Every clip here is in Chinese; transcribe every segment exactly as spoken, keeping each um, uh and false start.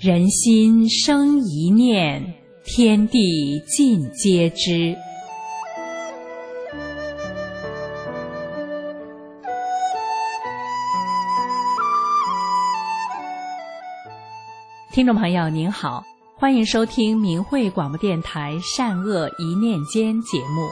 人心生一念，天地尽皆知。听众朋友您好，欢迎收听明慧广播电台善恶一念间节目。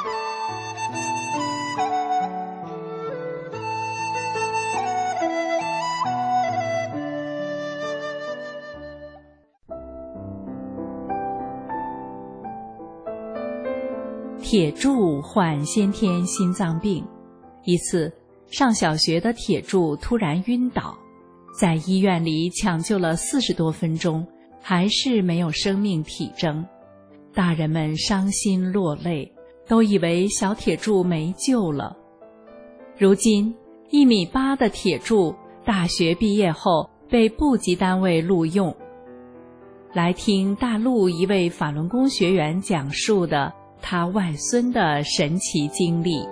铁柱患先天心脏病，一次上小学的铁柱突然晕倒，在医院里抢救了四十多分钟，还是没有生命体征。大人们伤心落泪，都以为小铁柱没救了。如今一米八的铁柱大学毕业后被部级单位录用。来听大陆一位法轮功学员讲述的他外孙的神奇经历。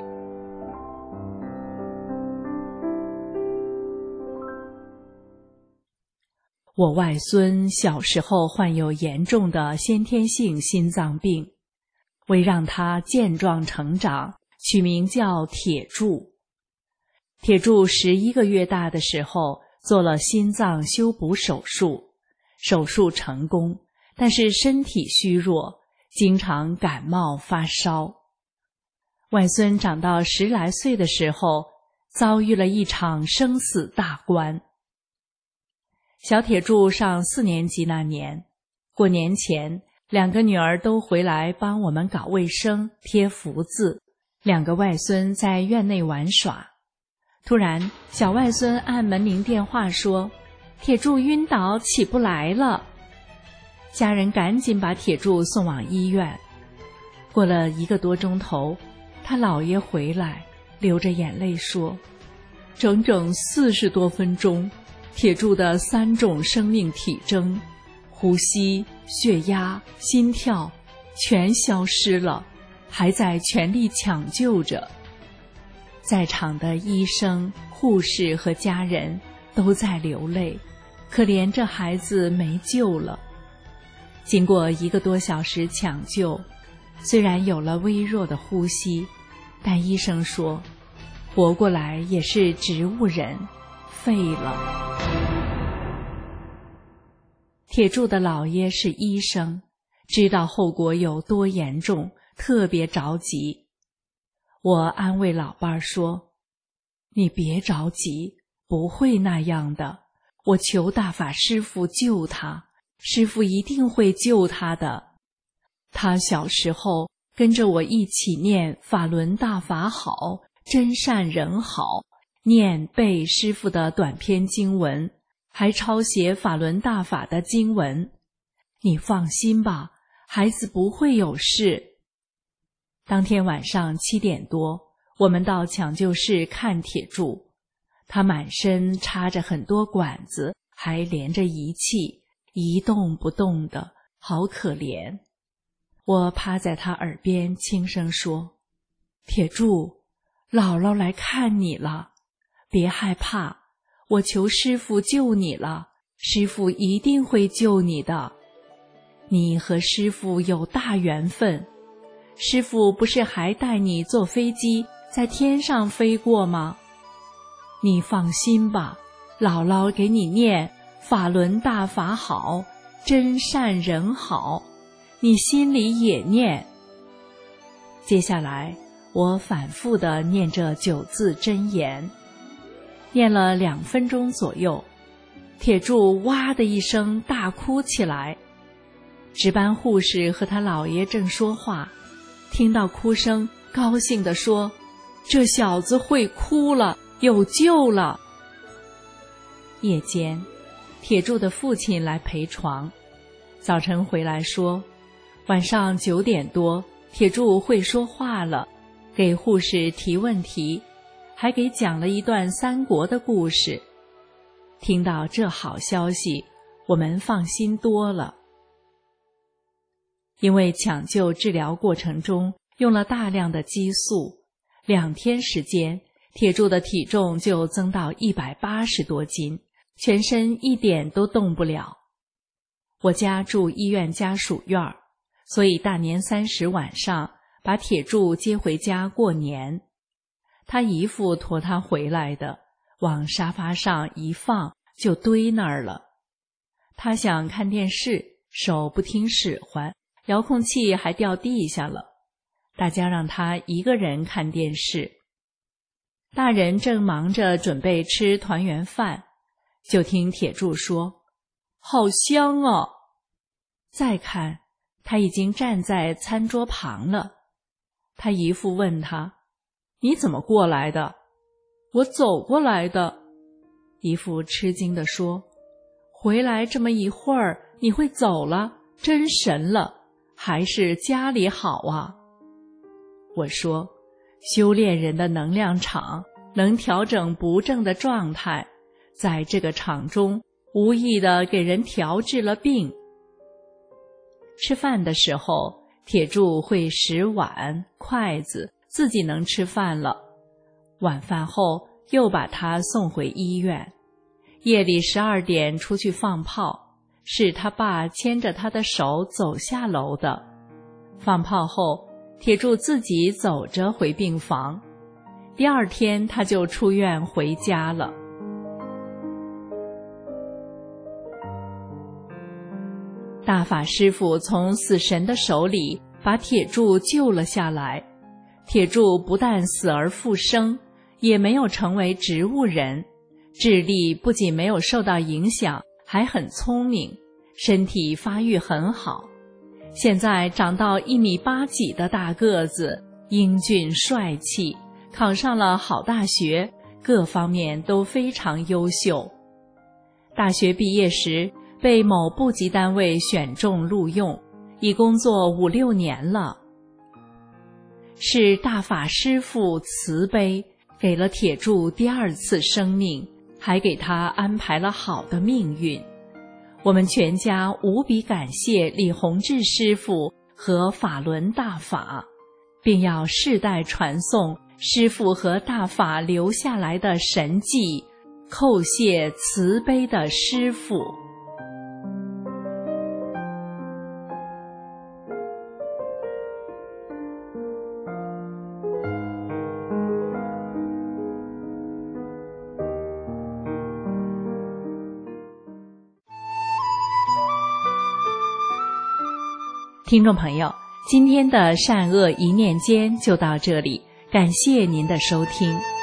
我外孙小时候患有严重的先天性心脏病，为让他健壮成长，取名叫铁柱。铁柱十一个月大的时候做了心脏修补手术，手术成功，但是身体虚弱，经常感冒发烧。外孙长到十来岁的时候，遭遇了一场生死大关。小铁柱上四年级那年，过年前，两个女儿都回来帮我们搞卫生、贴福字，两个外孙在院内玩耍。突然，小外孙按门铃电话说，铁柱晕倒起不来了。家人赶紧把铁柱送往医院。过了一个多钟头，他姥爷回来，流着眼泪说，整整四十多分钟，铁柱的三种生命体征，呼吸、血压、心跳全消失了，还在全力抢救着。在场的医生、护士和家人都在流泪，可怜这孩子没救了。经过一个多小时抢救，虽然有了微弱的呼吸，但医生说，活过来也是植物人，废了。铁柱的姥爷是医生，知道后果有多严重，特别着急。我安慰老伴儿说，你别着急，不会那样的，我求大法师父救他，师父一定会救他的。他小时候跟着我一起念法轮大法好，真善人好，念背师父的短篇经文，还抄写法轮大法的经文。你放心吧，孩子不会有事。当天晚上七点多，我们到抢救室看铁柱，他满身插着很多管子，还连着仪器，一动不动的，好可怜。我趴在他耳边轻声说，铁柱，姥姥来看你了，别害怕，我求师父救你了，师父一定会救你的。你和师父有大缘分，师父不是还带你坐飞机在天上飞过吗？你放心吧，姥姥给你念法轮大法好，真善人好，你心里也念。接下来我反复地念这九字真言，念了两分钟左右，铁柱哇的一声大哭起来。值班护士和他姥爷正说话，听到哭声，高兴地说，这小子会哭了，有救了。夜间，铁柱的父亲来陪床，早晨回来说，晚上九点多，铁柱会说话了，给护士提问题，还给讲了一段三国的故事。听到这好消息，我们放心多了。因为抢救治疗过程中用了大量的激素，两天时间，铁柱的体重就增到一百八十多斤，全身一点都动不了。 我家住医院家属院，所以大年三十晚上把铁柱接回家过年。他姨父驮他回来的，往沙发上一放就堆那儿了。他想看电视，手不听使唤，遥控器还掉地下了。大家让他一个人看电视。大人正忙着准备吃团圆饭，就听铁柱说：“好香啊！”再看，他已经站在餐桌旁了。他姨父问他：“你怎么过来的？”“我走过来的。”姨父吃惊地说：“回来这么一会儿，你会走了，真神了，还是家里好啊？”我说：“修炼人的能量场能调整不正的状态，在这个场中无意地给人调治了病。”吃饭的时候，铁柱会拾碗、筷子，自己能吃饭了。晚饭后又把他送回医院。夜里十二点出去放炮，是他爸牵着他的手走下楼的。放炮后，铁柱自己走着回病房。第二天他就出院回家了。大法师父从死神的手里把铁柱救了下来。铁柱不但死而复生，也没有成为植物人，智力不仅没有受到影响，还很聪明，身体发育很好。现在长到一米八几的大个子，英俊帅气，考上了好大学，各方面都非常优秀。大学毕业时被某部级单位选中录用，已工作五六年了。是大法师父慈悲，给了铁柱第二次生命，还给他安排了好的命运。我们全家无比感谢李洪志师父和法轮大法，并要世代传颂师父和大法留下来的神迹，叩谢慈悲的师父。听众朋友，今天的善恶一念间就到这里，感谢您的收听。